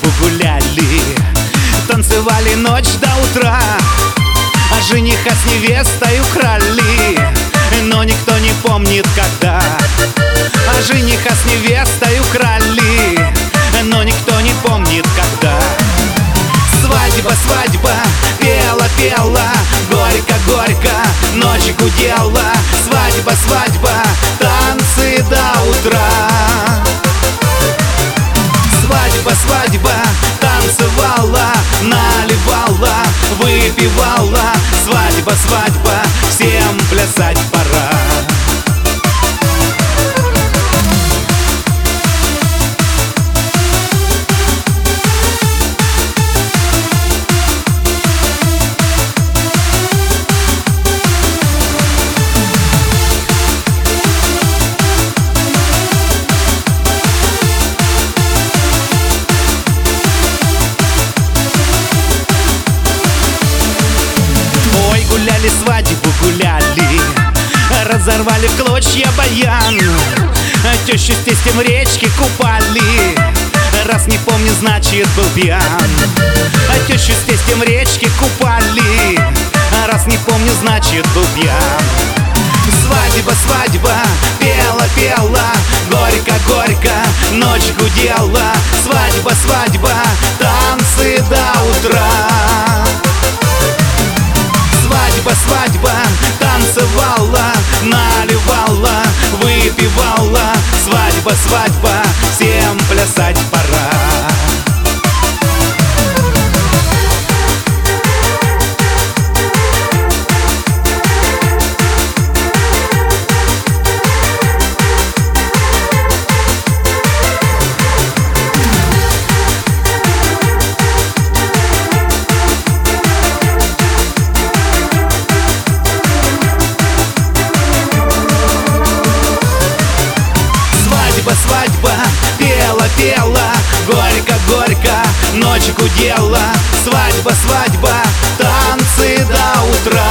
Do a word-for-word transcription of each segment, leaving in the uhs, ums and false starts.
гуляли, танцевали ночь до утра, а жениха с невестой украли, но никто не помнит когда. А жениха с невестой украли, но никто не помнит когда. Свадьба, свадьба, пела, пела, горько-горько, ночь гудела. Свадьба, свадьба, танцы до утра. Свадьба, свадьба, танцевала, наливала, выпивала. Свадьба, свадьба, всем плясать пора. Гуляли, свадьбу гуляли, разорвали в клочья баян. Тещу с тестем в речке купали, раз не помню, значит был пьян. Тещу с тестем в речке купали, раз не помню, значит был пьян. Свадьба, свадьба, пела, пела, горько-горько, ночь гудела. Свадьба, свадьба, танцы до утра. Свадьба, свадьба, танцевала, наливала, выпивала. Свадьба, свадьба, всем плясать пора. Свадьба, пела, пела, горько-горько, ночь гудела. Свадьба, свадьба, танцы до утра.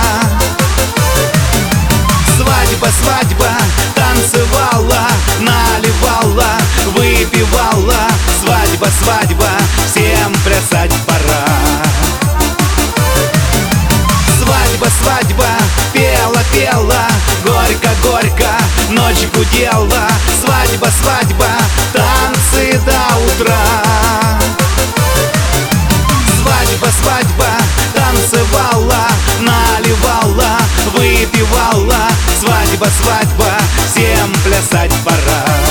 Свадьба, свадьба, танцевала, наливала, выпивала. Свадьба, свадьба, всем плясать пора. Свадьба, свадьба, пела, пела, горько-горько, ночь гудела. Свадьба, свадьба, танцы до утра. Свадьба, свадьба, танцевала, наливала, выпивала. Свадьба, свадьба, всем плясать пора.